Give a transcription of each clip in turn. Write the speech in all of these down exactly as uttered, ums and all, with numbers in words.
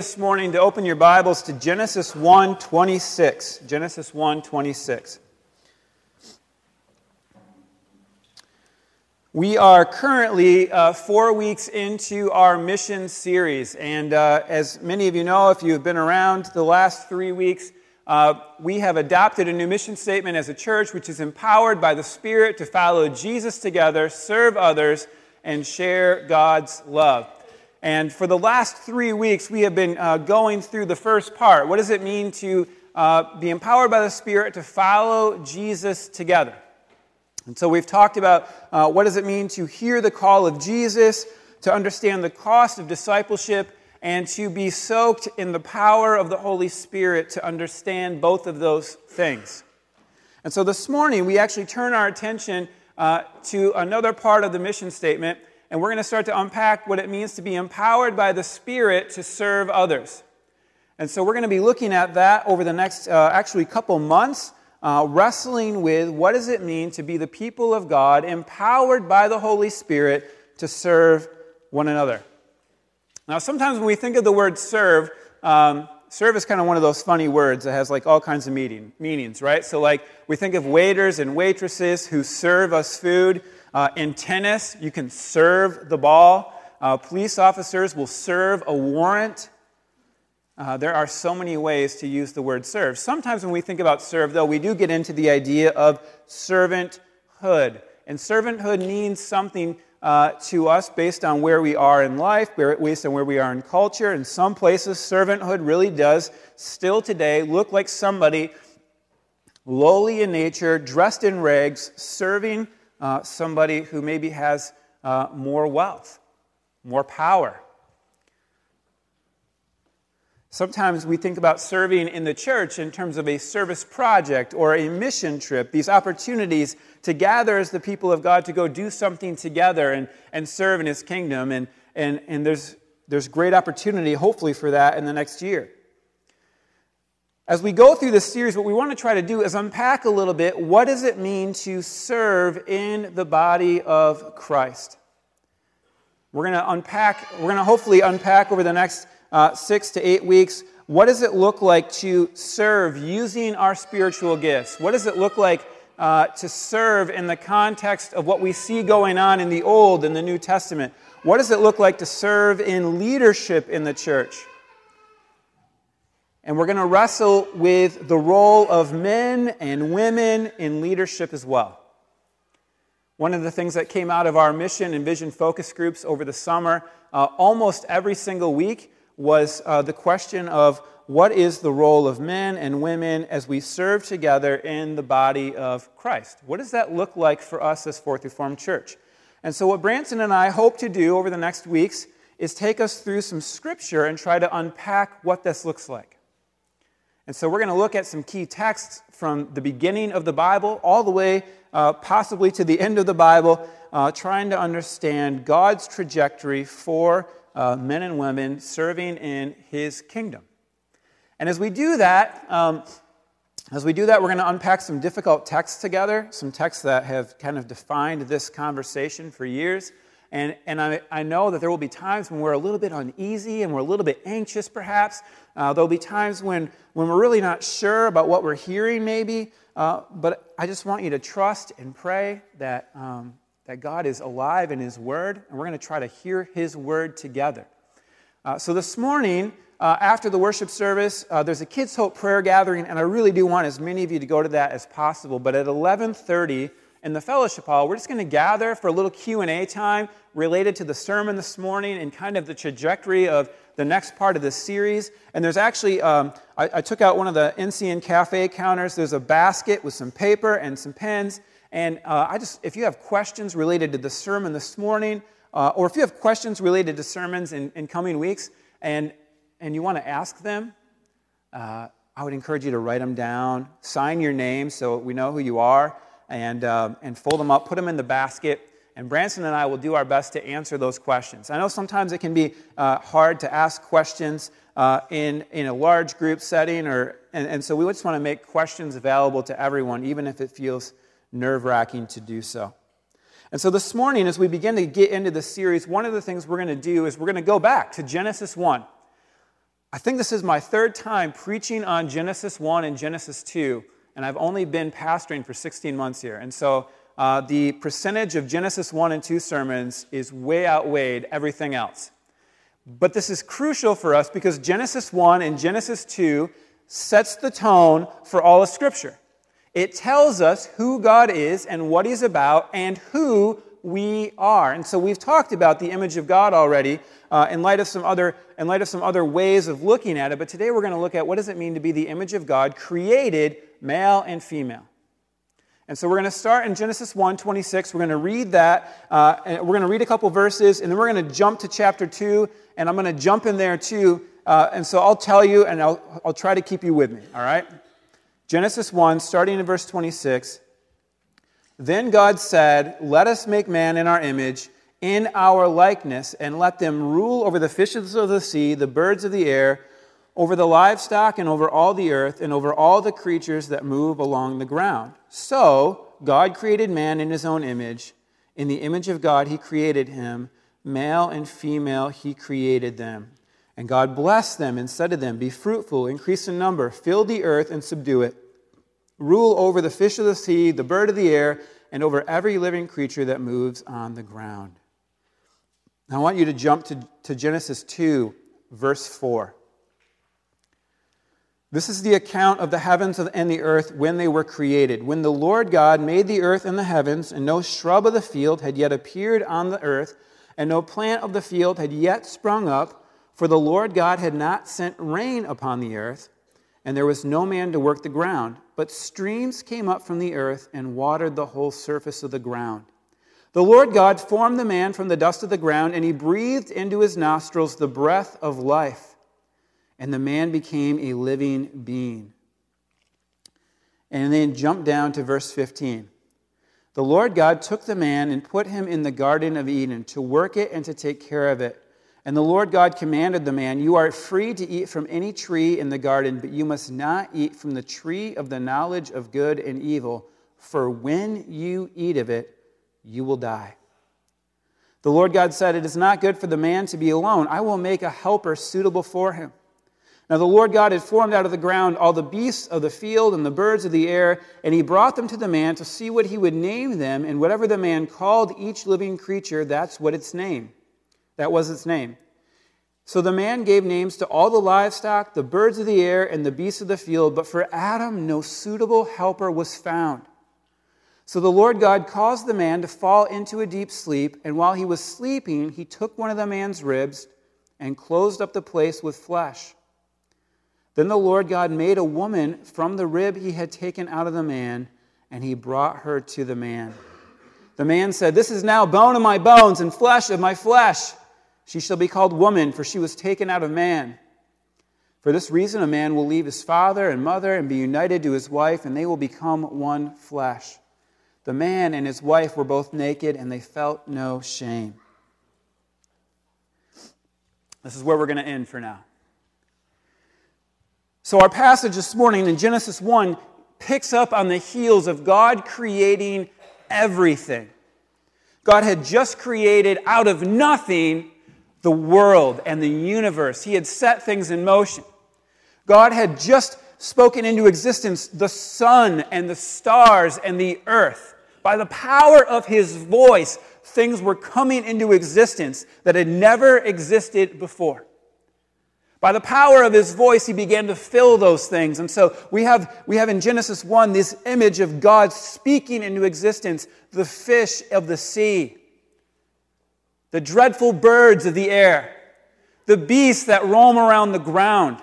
This morning to open your Bibles to Genesis one twenty-six. Genesis one twenty-six. We are currently uh, four weeks into our mission series, and uh, as many of you know, if you've been around the last three weeks, uh, we have adopted a new mission statement as a church, which is empowered by the Spirit to follow Jesus together, serve others, and share God's love. And for the last three weeks, we have been uh, going through the first part. What does it mean to uh, be empowered by the Spirit to follow Jesus together? And so we've talked about uh, what does it mean to hear the call of Jesus, to understand the cost of discipleship, and to be soaked in the power of the Holy Spirit to understand both of those things. And so this morning, we actually turn our attention uh, to another part of the mission statement, and we're going to start to unpack what it means to be empowered by the Spirit to serve others. And so we're going to be looking at that over the next, uh, actually, couple months, uh, wrestling with what does it mean to be the people of God, empowered by the Holy Spirit to serve one another. Now, sometimes when we think of the word serve, um, serve is kind of one of those funny words that has like all kinds of meaning, meanings, right? So like we think of waiters and waitresses who serve us food. Uh, in tennis, you can serve the ball. Uh, police officers will serve a warrant. Uh, there are so many ways to use the word serve. Sometimes when we think about serve, though, we do get into the idea of servanthood. And servanthood means something uh, to us based on where we are in life, based on where we are in culture. In some places, servanthood really does still today look like somebody lowly in nature, dressed in rags, serving Uh, somebody who maybe has uh, more wealth, more power. Sometimes we think about serving in the church in terms of a service project or a mission trip, these opportunities to gather as the people of God to go do something together and, and serve in His kingdom. And, and, and there's, there's great opportunity, hopefully, for that in the next year. As we go through this series, what we want to try to do is unpack a little bit, what does it mean to serve in the body of Christ? We're going to unpack, we're going to hopefully unpack over the next uh, six to eight weeks, what does it look like to serve using our spiritual gifts? What does it look like uh, to serve in the context of what we see going on in the Old and the New Testament? What does it look like to serve in leadership in the church? And we're going to wrestle with the role of men and women in leadership as well. One of the things that came out of our mission and vision focus groups over the summer, uh, almost every single week, was uh, the question of what is the role of men and women as we serve together in the body of Christ? What does that look like for us as Fourth Reformed Church? And so what Branson and I hope to do over the next weeks is take us through some scripture and try to unpack what this looks like. And so we're going to look at some key texts from the beginning of the Bible all the way uh, possibly to the end of the Bible, uh, trying to understand God's trajectory for uh, men and women serving in His kingdom. And as we do that, um, as we do that, we're going to unpack some difficult texts together, some texts that have kind of defined this conversation for years. And, and I, I know that there will be times when we're a little bit uneasy and we're a little bit anxious, perhaps. Uh, there'll be times when, when we're really not sure about what we're hearing, maybe. Uh, but I just want you to trust and pray that, um, that God is alive in His Word, and we're going to try to hear His Word together. Uh, so this morning, uh, after the worship service, uh, there's a Kids Hope prayer gathering, and I really do want as many of you to go to that as possible. But at eleven thirty, in the fellowship hall, we're just going to gather for a little Q and A time related to the sermon this morning and kind of the trajectory of the next part of this series. And there's actually, um, I, I took out one of the N C N Cafe counters. There's a basket with some paper and some pens. And uh, I just, if you have questions related to the sermon this morning, uh, or if you have questions related to sermons in, in coming weeks, and and you want to ask them, uh, I would encourage you to write them down, sign your name so we know who you are, and um, and fold them up, put them in the basket, and Branson and I will do our best to answer those questions. I know sometimes it can be uh, hard to ask questions uh, in, in a large group setting, or and, and so we just want to make questions available to everyone, even if it feels nerve-wracking to do so. And so this morning, as we begin to get into this series, one of the things we're going to do is we're going to go back to Genesis one. I think this is my third time preaching on Genesis one and Genesis two, and I've only been pastoring for sixteen months here. And so uh, the percentage of Genesis one and two sermons is way outweighed everything else. But this is crucial for us because Genesis one and Genesis two sets the tone for all of Scripture. It tells us who God is and what He's about and who we are. And so we've talked about the image of God already uh, in light of some other in light of some other ways of looking at it. But today we're going to look at what does it mean to be the image of God, created male and female. And so we're going to start in Genesis one twenty-six. We're going to read that, uh, and we're going to read a couple verses, and then we're going to jump to chapter two, and I'm going to jump in there too. Uh, and so I'll tell you, and I'll, I'll try to keep you with me, all right? Genesis one, starting in verse twenty-six. Then God said, "Let us make man in our image, in our likeness, and let them rule over the fishes of the sea, the birds of the air, over the livestock, and over all the earth, and over all the creatures that move along the ground." So God created man in His own image. In the image of God He created him. Male and female He created them. And God blessed them and said to them, "Be fruitful, increase in number, fill the earth and subdue it. Rule over the fish of the sea, the bird of the air, and over every living creature that moves on the ground." Now I want you to jump to, to Genesis two, verse four. This is the account of the heavens and the earth when they were created. When the Lord God made the earth and the heavens, and no shrub of the field had yet appeared on the earth, and no plant of the field had yet sprung up, for the Lord God had not sent rain upon the earth, and there was no man to work the ground. But streams came up from the earth and watered the whole surface of the ground. The Lord God formed the man from the dust of the ground, and He breathed into his nostrils the breath of life, and the man became a living being. And then jump down to verse fifteen. The Lord God took the man and put him in the Garden of Eden to work it and to take care of it. And the Lord God commanded the man, "You are free to eat from any tree in the garden, but you must not eat from the tree of the knowledge of good and evil, for when you eat of it, you will die." The Lord God said, "It is not good for the man to be alone. I will make a helper suitable for him." Now the Lord God had formed out of the ground all the beasts of the field and the birds of the air, and He brought them to the man to see what he would name them, and whatever the man called each living creature, that's what its name. That was its name. So the man gave names to all the livestock, the birds of the air, and the beasts of the field, but for Adam no suitable helper was found. So the Lord God caused the man to fall into a deep sleep, and while he was sleeping, He took one of the man's ribs and closed up the place with flesh. Then the Lord God made a woman from the rib He had taken out of the man, and He brought her to the man. The man said, "This is now bone of my bones and flesh of my flesh. She shall be called woman, for she was taken out of man. For this reason a man will leave his father and mother and be united to his wife, and they will become one flesh. The man and his wife were both naked, and they felt no shame." This is where we're going to end for now. So our passage this morning in Genesis one picks up on the heels of God creating everything. God had just created out of nothing the world and the universe. He had set things in motion. God had just spoken into existence the sun and the stars and the earth. By the power of His voice, things were coming into existence that had never existed before. By the power of His voice, He began to fill those things. And so we have, we have in Genesis one this image of God speaking into existence the fish of the sea, the dreadful birds of the air, the beasts that roam around the ground.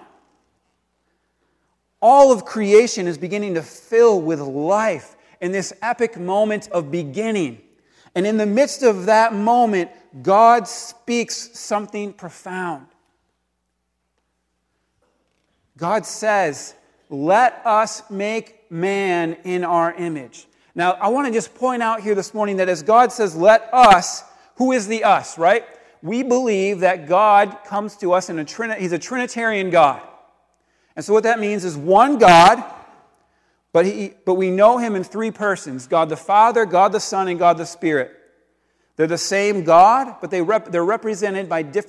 All of creation is beginning to fill with life in this epic moment of beginning. And in the midst of that moment, God speaks something profound. God says, "Let us make man in our image." Now, I want to just point out here this morning that as God says, "Let us," who is the us, right? We believe that God comes to us in a Trini- He's a Trinitarian God. And so what that means is one God, but he, but we know Him in three persons: God the Father, God the Son, and God the Spirit. They're the same God, but they rep, they're represented by different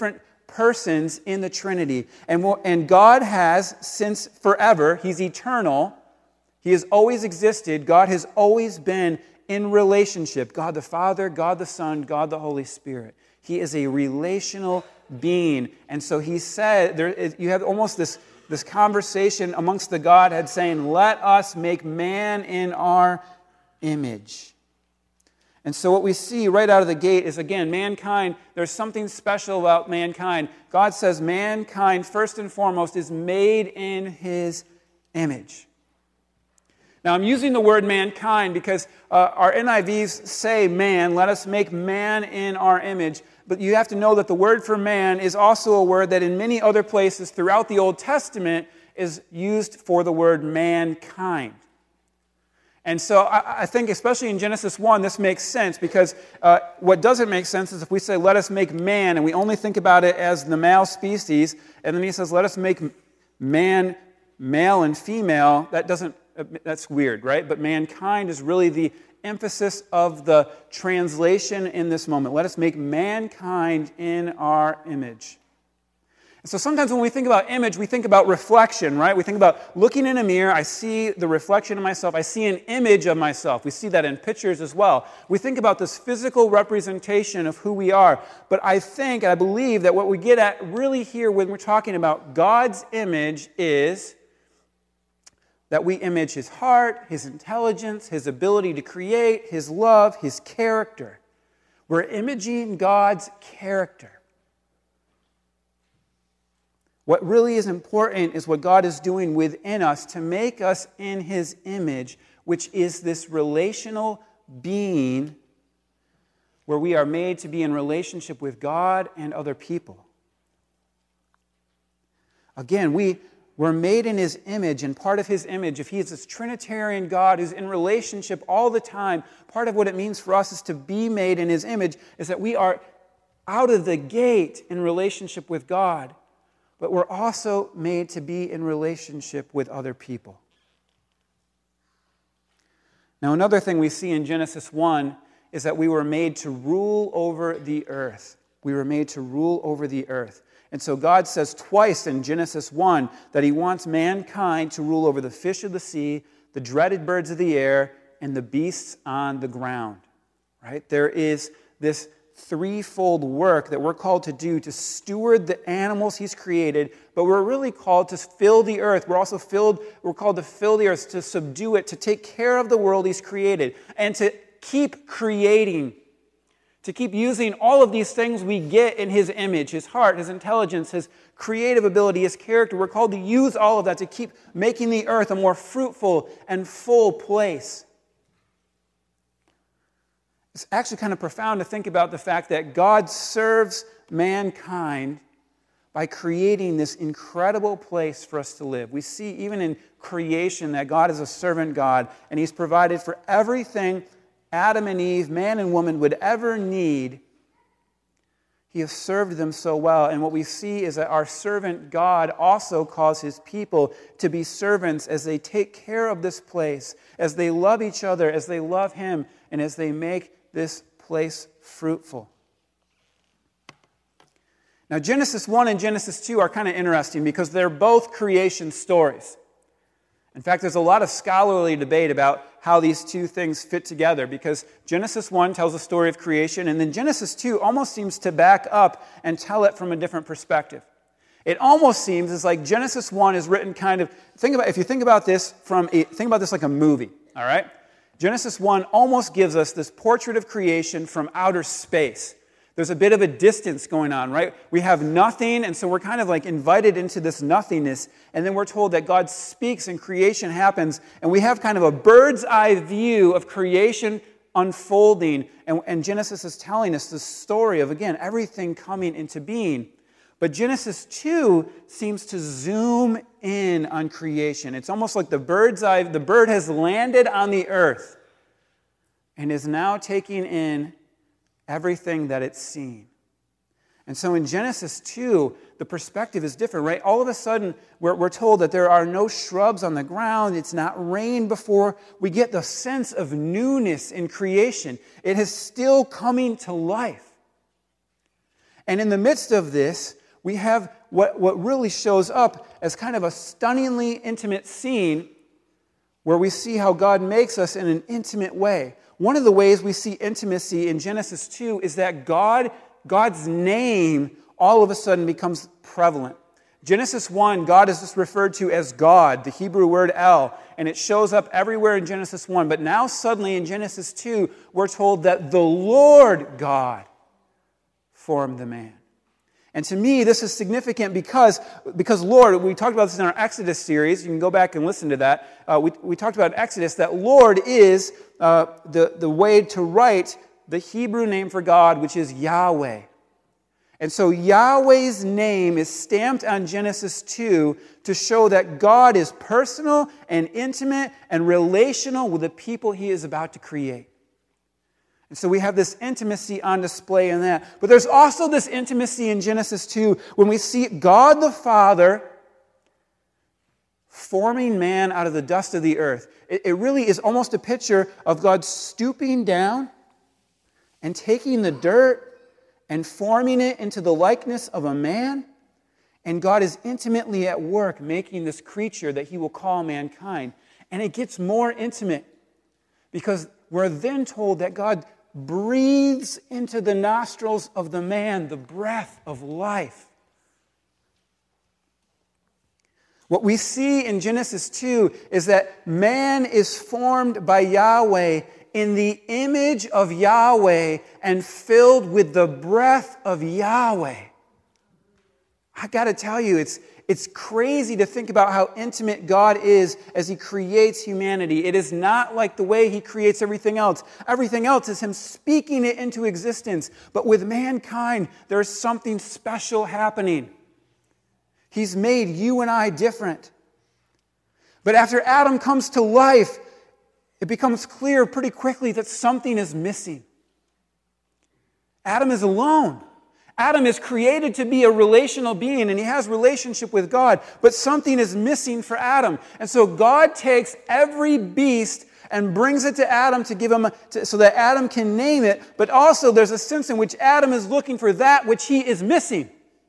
persons in the Trinity. And, and God has, since forever, He's eternal. He has always existed. God has always been in relationship. God the Father, God the Son, God the Holy Spirit. He is a relational being. And so He said, there is, you have almost this, this conversation amongst the Godhead saying, let us make man in our image. And so what we see right out of the gate is, again, mankind, there's something special about mankind. God says mankind, first and foremost, is made in His image. Now, I'm using the word mankind because uh, our N I Vs say man, let us make man in our image. But you have to know that the word for man is also a word that in many other places throughout the Old Testament is used for the word mankind. And so I, I think especially in Genesis one, this makes sense because uh, what doesn't make sense is if we say, let us make man, and we only think about it as the male species, and then He says, let us make man male and female, that doesn't, that's weird, right? But mankind is really the emphasis of the translation in this moment. Let us make mankind in our image. And so sometimes when we think about image, we think about reflection, right? We think about looking in a mirror, I see the reflection of myself, I see an image of myself. We see that in pictures as well. We think about this physical representation of who we are. But I think, and I believe that what we get at really here when we're talking about God's image is that we image His heart, His intelligence, His ability to create, His love, His character. We're imaging God's character. What really is important is what God is doing within us to make us in His image, which is this relational being where we are made to be in relationship with God and other people. Again, we were made in His image, and part of His image, if He is this Trinitarian God who's in relationship all the time, part of what it means for us is to be made in His image is that we are out of the gate in relationship with God. But we're also made to be in relationship with other people. Now, another thing we see in Genesis one is that we were made to rule over the earth. We were made to rule over the earth. And so God says twice in Genesis one that He wants mankind to rule over the fish of the sea, the dreaded birds of the air, and the beasts on the ground. Right? There is this threefold work that we're called to do to steward the animals He's created, but we're really called to fill the earth. We're also filled, we're called to fill the earth, to subdue it, to take care of the world He's created, and to keep creating, to keep using all of these things we get in His image, His heart, His intelligence, His creative ability, His character. We're called to use all of that to keep making the earth a more fruitful and full place. It's actually kind of profound to think about the fact that God serves mankind by creating this incredible place for us to live. We see even in creation that God is a servant God, and He's provided for everything Adam and Eve, man and woman, would ever need. He has served them so well. And what we see is that our servant God also calls His people to be servants as they take care of this place, as they love each other, as they love Him, and as they make this place fruitful. Now, Genesis one and Genesis two are kind of interesting because they're both creation stories. In fact, there's a lot of scholarly debate about how these two things fit together because Genesis one tells the story of creation, and then Genesis two almost seems to back up and tell it from a different perspective. It almost seems as like Genesis one is written kind of, think about, if you think about this from a, think about this like a movie, all right? Genesis one almost gives us this portrait of creation from outer space. There's a bit of a distance going on, right? We have nothing, and so we're kind of like invited into this nothingness, and then we're told that God speaks and creation happens, and we have kind of a bird's eye view of creation unfolding, and, and Genesis is telling us the story of, again, everything coming into being. But Genesis two seems to zoom in on creation. It's almost like the bird's eye, the bird has landed on the earth and is now taking in everything that it's seen. And so in Genesis two, the perspective is different, right? All of a sudden, we're, we're told that there are no shrubs on the ground. It's not rain before. We get the sense of newness in creation. It is still coming to life. And in the midst of this, we have what, what really shows up as kind of a stunningly intimate scene where we see how God makes us in an intimate way. One of the ways we see intimacy in Genesis two is that God, God's name all of a sudden becomes prevalent. Genesis one, God is just referred to as God, the Hebrew word El, and it shows up everywhere in Genesis one. But now suddenly in Genesis two, we're told that the Lord God formed the man. And to me, this is significant because, because Lord, we talked about this in our Exodus series. You can go back and listen to that. Uh, we, we talked about Exodus, that Lord is uh, the, the way to write the Hebrew name for God, which is Yahweh. And so Yahweh's name is stamped on Genesis two to show that God is personal and intimate and relational with the people He is about to create. And so we have this intimacy on display in that. But there's also this intimacy in Genesis two when we see God the Father forming man out of the dust of the earth. It, it really is almost a picture of God stooping down and taking the dirt and forming it into the likeness of a man. And God is intimately at work making this creature that He will call mankind. And it gets more intimate because we're then told that God breathes into the nostrils of the man the breath of life. What we see in Genesis two is that man is formed by Yahweh in the image of Yahweh and filled with the breath of Yahweh. I got to tell you, it's It's crazy to think about how intimate God is as He creates humanity. It is not like the way He creates everything else. Everything else is Him speaking it into existence. But with mankind, there's something special happening. He's made you and I different. But after Adam comes to life, it becomes clear pretty quickly that something is missing. Adam is alone. Adam is created to be a relational being, and he has relationship with God, but something is missing for Adam. And so God takes every beast and brings it to Adam to give him, a, to, so that Adam can name it, but also there's a sense in which Adam is looking for that which he is missing.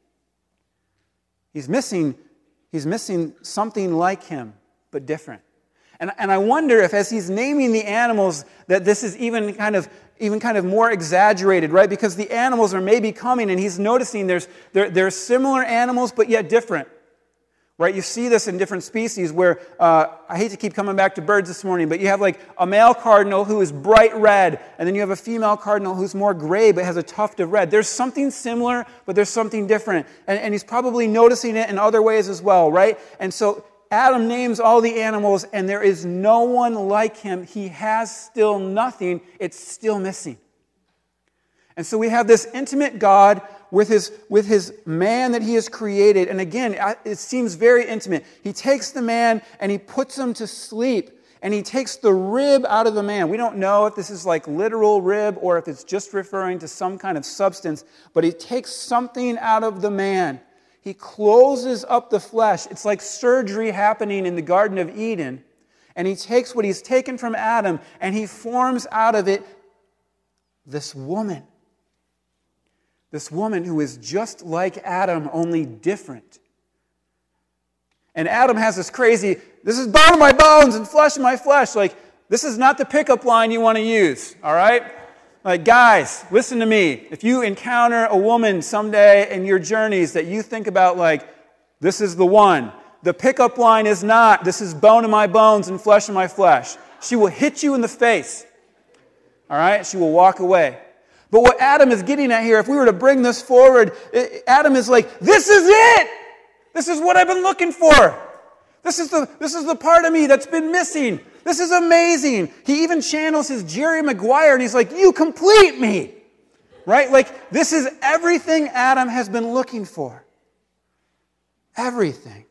He's missing, he's missing something like him, but different. And, and I wonder if as he's naming the animals that this is even kind of even kind of more exaggerated, right? Because the animals are maybe coming and he's noticing there's there, there's similar animals but yet different. Right? You see this in different species where, uh, I hate to keep coming back to birds this morning, but you have like a male cardinal who is bright red, and then you have a female cardinal who's more gray but has a tuft of red. There's something similar, but there's something different. And, and he's probably noticing it in other ways as well, right? And so Adam names all the animals, and there is no one like him. He has still nothing. It's still missing. And so we have this intimate God with his, with his man that he has created. And again, it seems very intimate. He takes the man and he puts him to sleep. And he takes the rib out of the man. We don't know if this is like literal rib or if it's just referring to some kind of substance. But he takes something out of the man. He closes up the flesh. It's like surgery happening in the Garden of Eden. And he takes what he's taken from Adam and he forms out of it this woman. This woman who is just like Adam, only different. And Adam has this crazy, this is bone of my bones and flesh of my flesh. Like, this is not the pickup line you want to use, all right? Like, guys, listen to me. If you encounter a woman someday in your journeys that you think about like, this is the one, the pickup line is not, this is bone of my bones and flesh of my flesh. She will hit you in the face, all right? She will walk away. But what Adam is getting at here, if we were to bring this forward, Adam is like, this is it! This is what I've been looking for. This is the, this is the part of me that's been missing. This is amazing. He even channels his Jerry Maguire and he's like, you complete me. Right? Like, this is everything Adam has been looking for. Everything.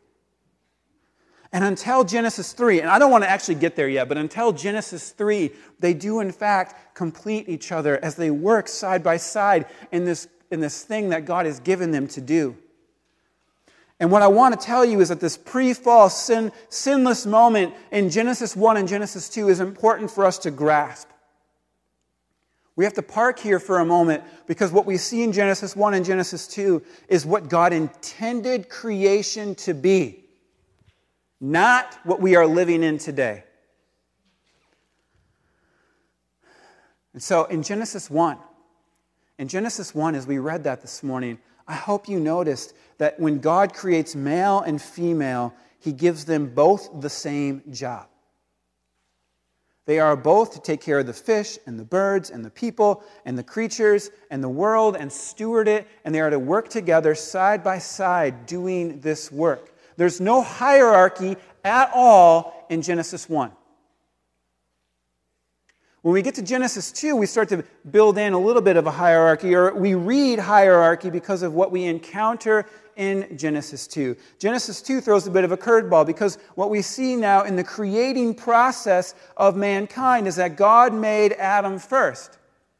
And until Genesis three, and I don't want to actually get there yet, but until Genesis three, they do in fact complete each other as they work side by side in this, in this thing that God has given them to do. And what I want to tell you is that this pre-fall, sin, sinless moment in Genesis one and Genesis two is important for us to grasp. We have to park here for a moment because what we see in Genesis one and Genesis two is what God intended creation to be, not what we are living in today. And so in Genesis one, in Genesis one, as we read that this morning, I hope you noticed that when God creates male and female, He gives them both the same job. They are both to take care of the fish and the birds and the people and the creatures and the world and steward it, and they are to work together side by side doing this work. There's no hierarchy at all in Genesis one. When we get to Genesis two, we start to build in a little bit of a hierarchy, or we read hierarchy because of what we encounter in Genesis two. Genesis two throws a bit of a curveball because what we see now in the creating process of mankind is that God made Adam first.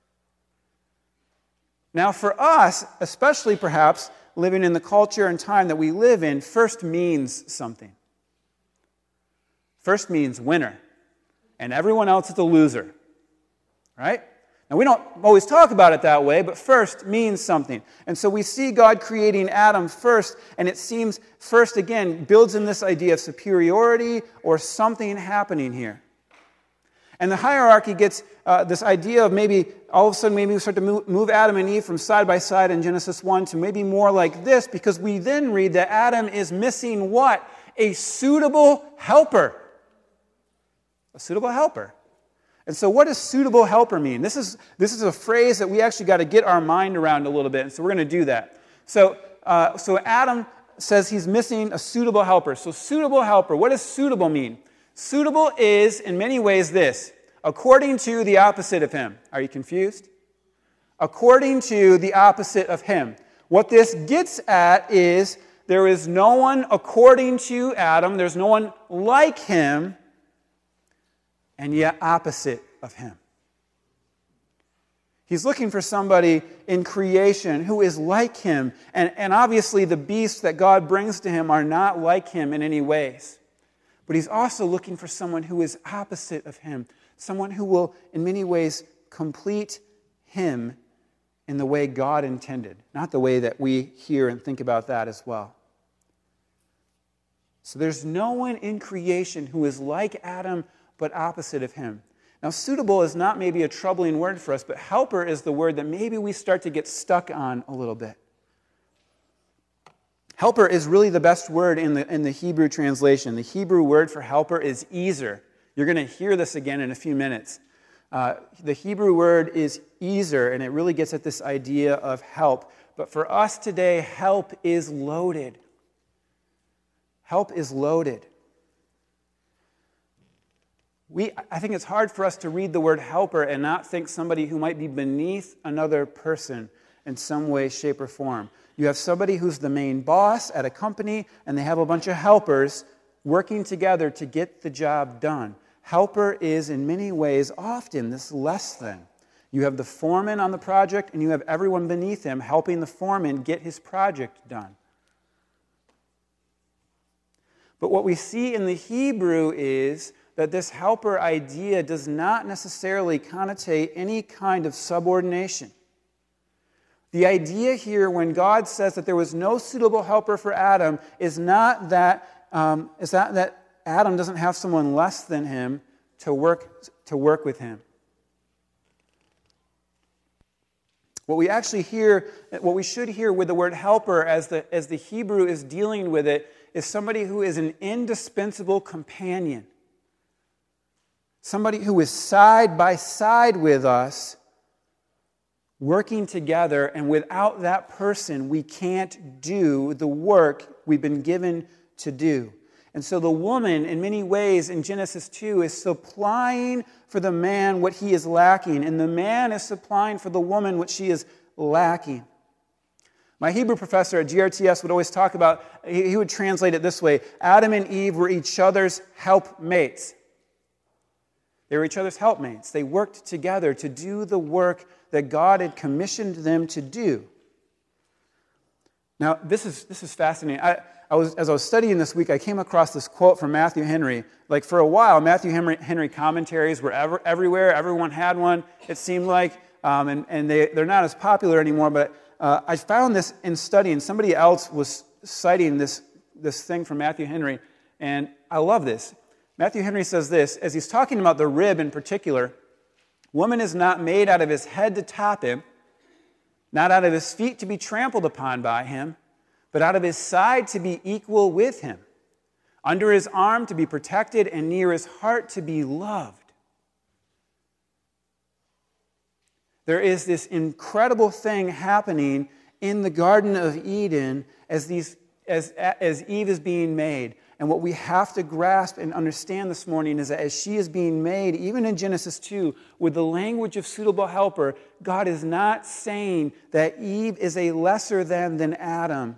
Now for us, especially perhaps living in the culture and time that we live in, first means something. First means winner, and everyone else is a loser. Right? Now, we don't always talk about it that way, but first means something. And so we see God creating Adam first, and it seems first, again, builds in this idea of superiority or something happening here. And the hierarchy gets uh, this idea of maybe, all of a sudden, maybe we start to move, move Adam and Eve from side by side in Genesis one to maybe more like this, because we then read that Adam is missing what? A suitable helper. A suitable helper. And so what does suitable helper mean? This is, this is a phrase that we actually got to get our mind around a little bit, and so we're going to do that. So, uh, so Adam says he's missing a suitable helper. So suitable helper, what does suitable mean? Suitable is, in many ways, this: according to the opposite of him. Are you confused? According to the opposite of him. What this gets at is there is no one according to Adam, there's no one like him, and yet opposite of him. He's looking for somebody in creation who is like him. And, and obviously the beasts that God brings to him are not like him in any ways. But he's also looking for someone who is opposite of him. Someone who will, in many ways, complete him in the way God intended. Not the way that we hear and think about that as well. So there's no one in creation who is like Adam but opposite of him. Now, suitable is not maybe a troubling word for us, but helper is the word that maybe we start to get stuck on a little bit. Helper is really the best word in the, in the Hebrew translation. The Hebrew word for helper is ezer. You're going to hear this again in a few minutes. Uh, the Hebrew word is ezer, and it really gets at this idea of help. But for us today, help is loaded. Help is loaded. We, I think it's hard for us to read the word helper and not think somebody who might be beneath another person in some way, shape, or form. You have somebody who's the main boss at a company, and they have a bunch of helpers working together to get the job done. Helper is, in many ways, often this less than. You have the foreman on the project, and you have everyone beneath him helping the foreman get his project done. But what we see in the Hebrew is that this helper idea does not necessarily connotate any kind of subordination. The idea here, when God says that there was no suitable helper for Adam, is not that um, is that, that Adam doesn't have someone less than him to work to work with him. What we actually hear, what we should hear with the word helper, as the as the Hebrew is dealing with it, is somebody who is an indispensable companion. Somebody who is side by side with us, working together, and without that person, we can't do the work we've been given to do. And so the woman, in many ways, in Genesis two, is supplying for the man what he is lacking, and the man is supplying for the woman what she is lacking. My Hebrew professor at G R T S would always talk about, he would translate it this way: Adam and Eve were each other's helpmates. They were each other's helpmates. They worked together to do the work that God had commissioned them to do. Now, this is this is fascinating. I, I was as I was studying this week, I came across this quote from Matthew Henry. Like, for a while, Matthew Henry, Henry commentaries were ever, everywhere. Everyone had one, it seemed like. um, and, and they, they're not as popular anymore, but uh, I found this in studying. Somebody else was citing this, this thing from Matthew Henry, and I love this. Matthew Henry says this, as he's talking about the rib in particular: woman is not made out of his head to top him, not out of his feet to be trampled upon by him, but out of his side to be equal with him, under his arm to be protected, and near his heart to be loved. There is this incredible thing happening in the Garden of Eden as, these, as, as Eve is being made. And what we have to grasp and understand this morning is that as she is being made, even in Genesis two, with the language of suitable helper, God is not saying that Eve is a lesser than than Adam.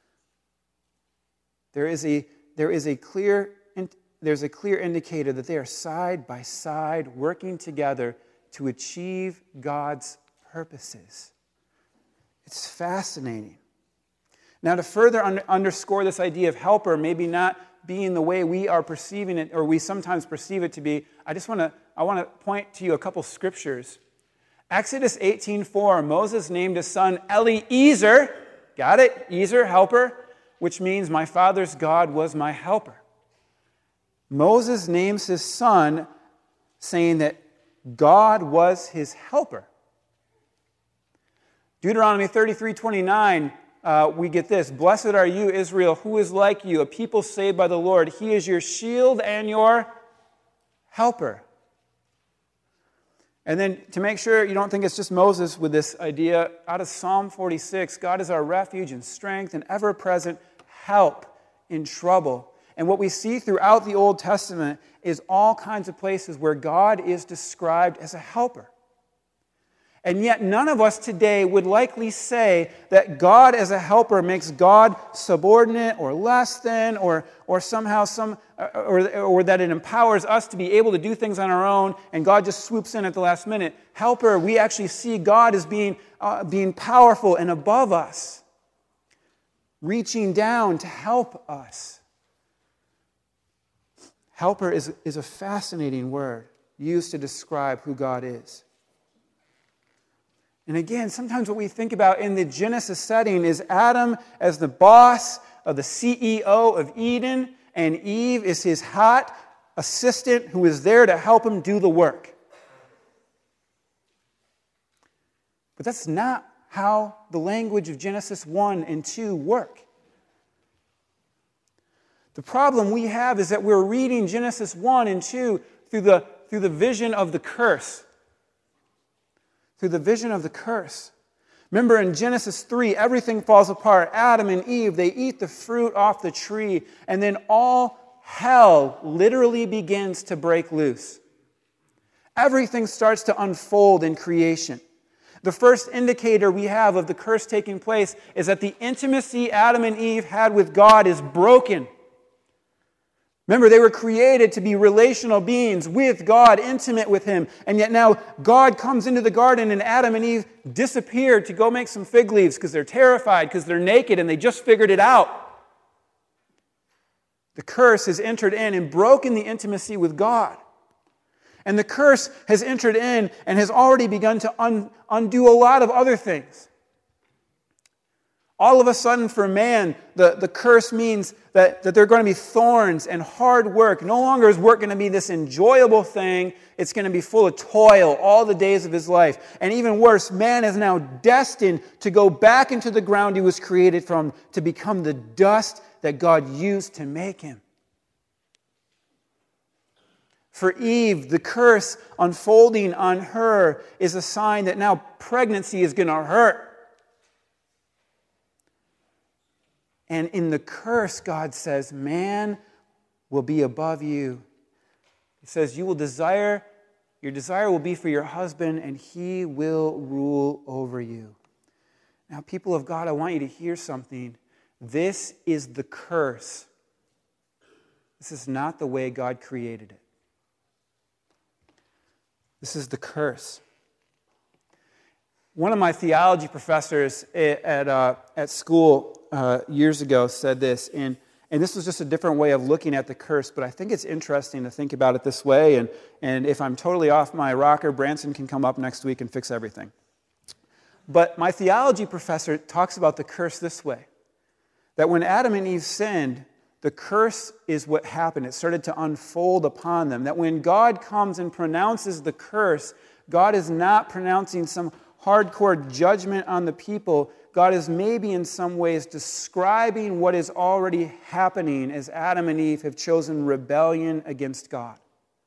There is a, there is a clear, there's a clear indicator that they are side by side working together to achieve God's purposes. It's fascinating. Now, to further un- underscore this idea of helper, maybe not being the way we are perceiving it, or we sometimes perceive it to be, I just want to I want to point to you a couple scriptures. Exodus eighteen four, Moses named his son Eliezer, got it? Ezer, helper, which means my father's God was my helper. Moses names his son saying that God was his helper. Deuteronomy thirty-three twenty-nine, uh, we get this: blessed are you, Israel, who is like you, a people saved by the Lord. He is your shield and your helper. And then to make sure you don't think it's just Moses with this idea, out of Psalm forty-six, God is our refuge and strength and ever-present help in trouble. And what we see throughout the Old Testament is all kinds of places where God is described as a helper. And yet none of us today would likely say that God as a helper makes God subordinate or less than, or, or somehow some, or, or that it empowers us to be able to do things on our own and God just swoops in at the last minute. Helper, we actually see God as being, uh, being powerful and above us, reaching down to help us. Helper is, is a fascinating word used to describe who God is. And again, sometimes what we think about in the Genesis setting is Adam as the boss of the C E O of Eden, and Eve is his hot assistant who is there to help him do the work. But that's not how the language of Genesis one and two work. The problem we have is that we're reading Genesis one and two through the, through the vision of the curse. Through the vision of the curse. Remember in Genesis three, everything falls apart. Adam and Eve, they eat the fruit off the tree, and then all hell literally begins to break loose. Everything starts to unfold in creation. The first indicator we have of the curse taking place is that the intimacy Adam and Eve had with God is broken. Remember, they were created to be relational beings with God, intimate with Him. And yet now God comes into the garden and Adam and Eve disappear to go make some fig leaves because they're terrified, because they're naked and they just figured it out. The curse has entered in and broken the intimacy with God. And the curse has entered in and has already begun to un- undo a lot of other things. All of a sudden, for man, the, the curse means that, that there are going to be thorns and hard work. No longer is work going to be this enjoyable thing. It's going to be full of toil all the days of his life. And even worse, man is now destined to go back into the ground he was created from, to become the dust that God used to make him. For Eve, the curse unfolding on her is a sign that now pregnancy is going to hurt. And in the curse, God says, man will be above you. He says, you will desire, your desire will be for your husband, and he will rule over you. Now, people of God, I want you to hear something. This is the curse. This is not the way God created it. This is the curse. One of my theology professors at, uh, at school uh, years ago said this, in And this was just a different way of looking at the curse, but I think it's interesting to think about it this way. And, and if I'm totally off my rocker, Branson can come up next week and fix everything. But my theology professor talks about the curse this way, that when Adam and Eve sinned, the curse is what happened. It started to unfold upon them. That when God comes and pronounces the curse, God is not pronouncing some hardcore judgment on the people. God is maybe in some ways describing what is already happening as Adam and Eve have chosen rebellion against God.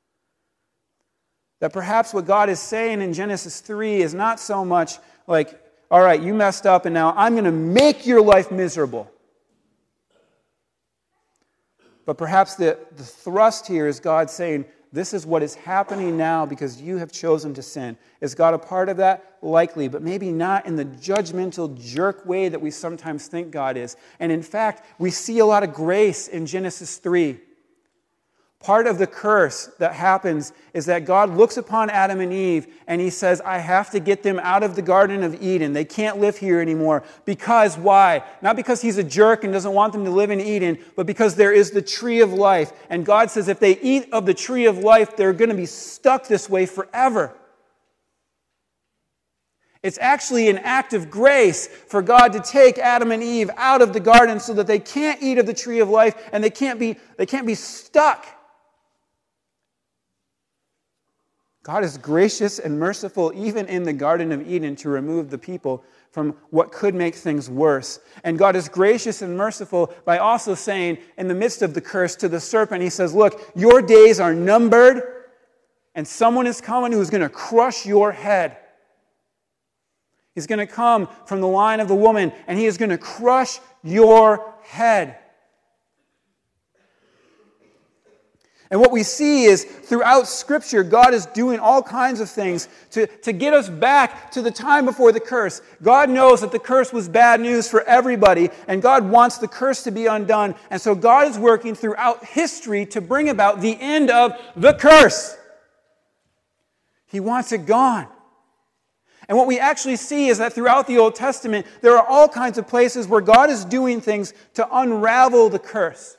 That perhaps what God is saying in Genesis three is not so much like, all right, you messed up and now I'm going to make your life miserable. But perhaps the, the thrust here is God saying, this is what is happening now because you have chosen to sin. Is God a part of that? Likely, but maybe not in the judgmental jerk way that we sometimes think God is. And in fact, we see a lot of grace in Genesis three. Part of the curse that happens is that God looks upon Adam and Eve and he says, I have to get them out of the Garden of Eden. They can't live here anymore. Because why? Not because he's a jerk and doesn't want them to live in Eden, but because there is the tree of life. And God says if they eat of the tree of life, they're going to be stuck this way forever. It's actually an act of grace for God to take Adam and Eve out of the garden so that they can't eat of the tree of life and they can't be, they can't be stuck. God is gracious and merciful even in the Garden of Eden to remove the people from what could make things worse. And God is gracious and merciful by also saying, in the midst of the curse to the serpent, he says, look, your days are numbered and someone is coming who is going to crush your head. He's going to come from the line of the woman and he is going to crush your head. And what we see is throughout Scripture, God is doing all kinds of things to, to get us back to the time before the curse. God knows that the curse was bad news for everybody, and God wants the curse to be undone. And so God is working throughout history to bring about the end of the curse. He wants it gone. And what we actually see is that throughout the Old Testament, there are all kinds of places where God is doing things to unravel the curse.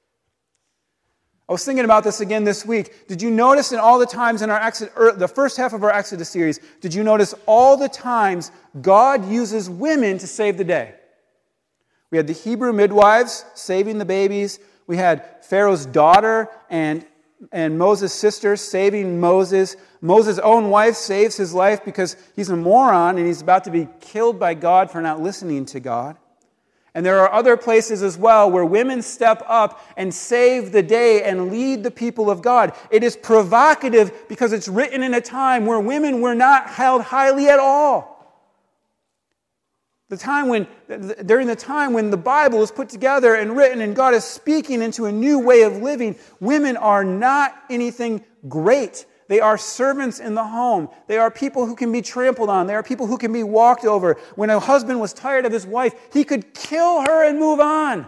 I was thinking about this again this week. Did you notice in all the times in our Exodus, the first half of our Exodus series, did you notice all the times God uses women to save the day? We had the Hebrew midwives saving the babies. We had Pharaoh's daughter and, and Moses' sister saving Moses. Moses' own wife saves his life because he's a moron and he's about to be killed by God for not listening to God. And there are other places as well where women step up and save the day and lead the people of God. It is provocative because it's written in a time where women were not held highly at all. The time when, during the time when the Bible is put together and written and God is speaking into a new way of living, women are not anything great. They are servants in the home. They are people who can be trampled on. They are people who can be walked over. When a husband was tired of his wife, he could kill her and move on.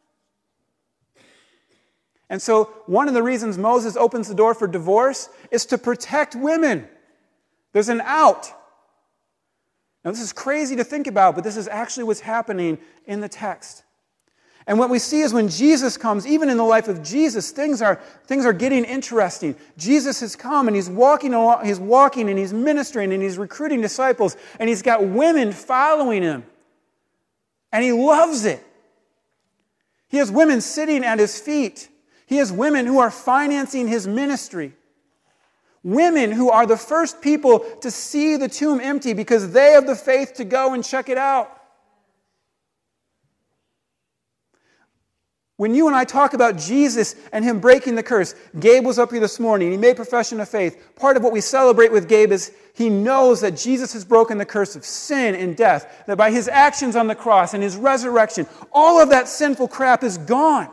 And so one of the reasons Moses opens the door for divorce is to protect women. There's an out. Now this is crazy to think about, but this is actually what's happening in the text. And what we see is when Jesus comes, even in the life of Jesus, things are, things are getting interesting. Jesus has come and he's walking along, he's walking and he's ministering and he's recruiting disciples and he's got women following him. And he loves it. He has women sitting at his feet. He has women who are financing his ministry. Women who are the first people to see the tomb empty because they have the faith to go and check it out. When you and I talk about Jesus and him breaking the curse, Gabe was up here this morning. He made profession of faith. Part of what we celebrate with Gabe is he knows that Jesus has broken the curse of sin and death. That by his actions on the cross and his resurrection, all of that sinful crap is gone.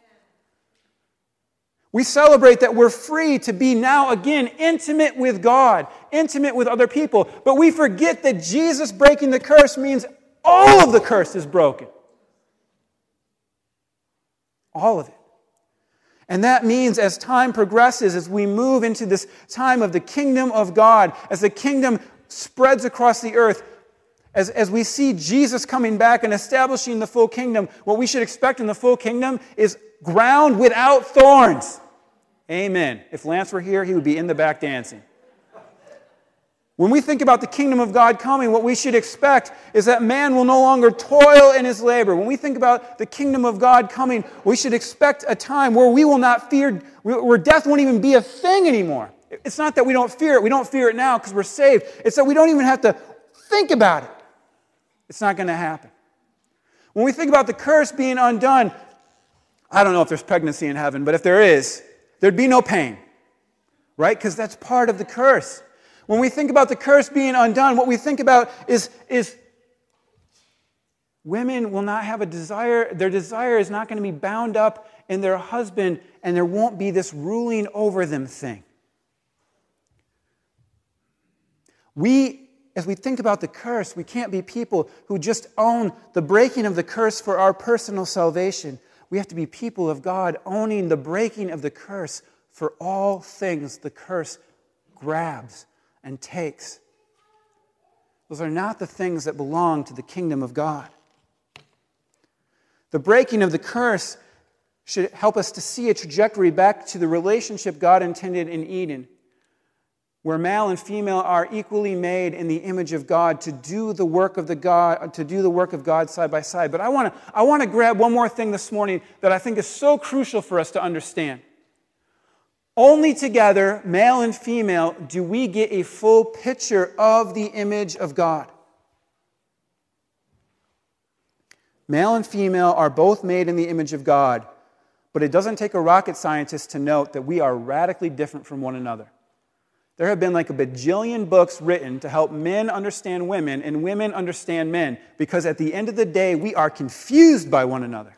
We celebrate that we're free to be now again intimate with God, intimate with other people. But we forget that Jesus breaking the curse means all of the curse is broken. All of it. And that means as time progresses, as we move into this time of the kingdom of God, as the kingdom spreads across the earth, As, as we see Jesus coming back and establishing the full kingdom, what we should expect in the full kingdom is ground without thorns. Amen. If Lance were here, he would be in the back dancing. When we think about the kingdom of God coming, what we should expect is that man will no longer toil in his labor. When we think about the kingdom of God coming, we should expect a time where we will not fear, where death won't even be a thing anymore. It's not that we don't fear it. We don't fear it now because we're saved. It's that we don't even have to think about it. It's not going to happen. When we think about the curse being undone, I don't know if there's pregnancy in heaven, but if there is, there'd be no pain, right? Because that's part of the curse. When we think about the curse being undone, what we think about is, is women will not have a desire. Their desire is not going to be bound up in their husband, and there won't be this ruling over them thing. We, as we think about the curse, we can't be people who just own the breaking of the curse for our personal salvation. We have to be people of God owning the breaking of the curse for all things the curse grabs and takes. Those are not the things that belong to the kingdom of God. The breaking of the curse should help us to see a trajectory back to the relationship God intended in Eden, where male and female are equally made in the image of God to do the work of the God, to do the work of God side by side. But I want to I want to grab one more thing this morning that I think is so crucial for us to understand. Only together, male and female, do we get a full picture of the image of God. Male and female are both made in the image of God, but it doesn't take a rocket scientist to note that we are radically different from one another. There have been like a bajillion books written to help men understand women and women understand men, because at the end of the day, we are confused by one another.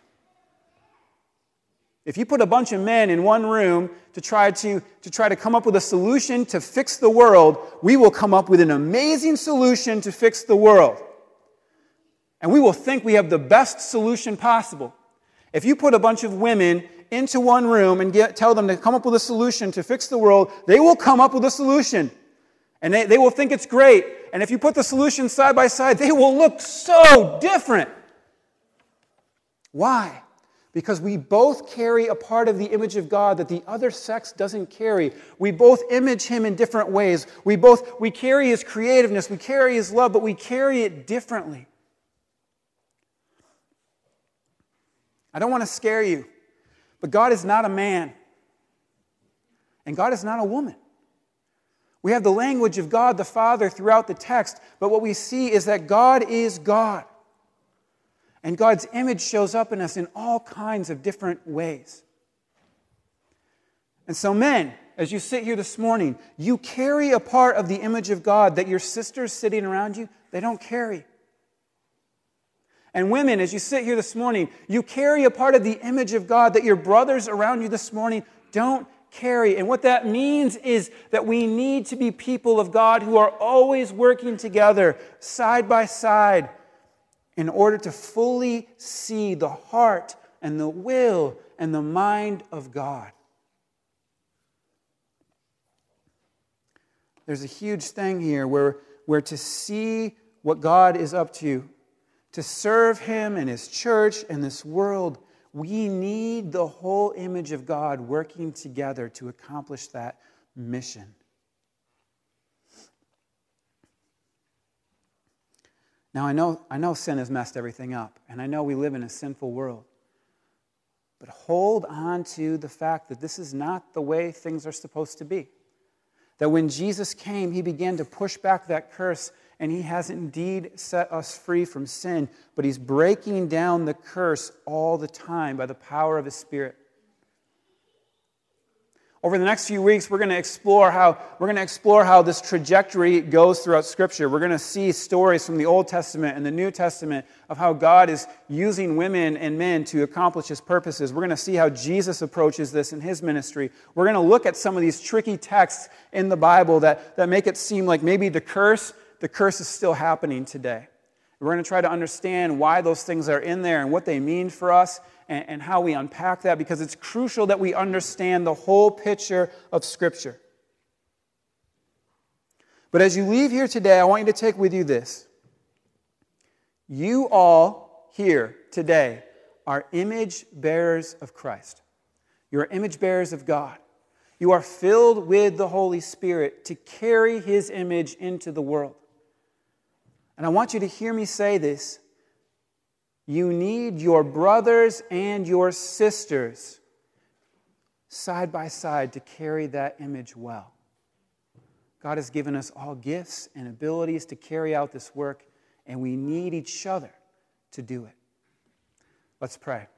If you put a bunch of men in one room to try to, to try to come up with a solution to fix the world, we will come up with an amazing solution to fix the world. And we will think we have the best solution possible. If you put a bunch of women into one room and get, tell them to come up with a solution to fix the world, they will come up with a solution. And they, they will think it's great. And if you put the solutions side by side, they will look so different. Why? Because we both carry a part of the image of God that the other sex doesn't carry. We both image Him in different ways. We both we carry His creativeness, we carry His love, but we carry it differently. I don't want to scare you, but God is not a man. And God is not a woman. We have the language of God the Father throughout the text, but what we see is that God is God. And God's image shows up in us in all kinds of different ways. And so men, as you sit here this morning, you carry a part of the image of God that your sisters sitting around you, they don't carry. And women, as you sit here this morning, you carry a part of the image of God that your brothers around you this morning don't carry. And what that means is that we need to be people of God who are always working together, side by side, in order to fully see the heart and the will and the mind of God. There's a huge thing here where, where to see what God is up to, to serve Him and His church and this world, we need the whole image of God working together to accomplish that mission. Now, I know, I know sin has messed everything up, and I know we live in a sinful world. But hold on to the fact that this is not the way things are supposed to be. That when Jesus came, He began to push back that curse, and He has indeed set us free from sin, but He's breaking down the curse all the time by the power of His Spirit. Over the next few weeks, we're going to explore how we're going to explore how this trajectory goes throughout Scripture. We're going to see stories from the Old Testament and the New Testament of how God is using women and men to accomplish His purposes. We're going to see how Jesus approaches this in His ministry. We're going to look at some of these tricky texts in the Bible that, that make it seem like maybe the curse, the curse is still happening today. We're going to try to understand why those things are in there and what they mean for us, and, and how we unpack that, because it's crucial that we understand the whole picture of Scripture. But as you leave here today, I want you to take with you this. You all here today are image bearers of Christ. You are image bearers of God. You are filled with the Holy Spirit to carry His image into the world. And I want you to hear me say this. You need your brothers and your sisters side by side to carry that image well. God has given us all gifts and abilities to carry out this work, and we need each other to do it. Let's pray.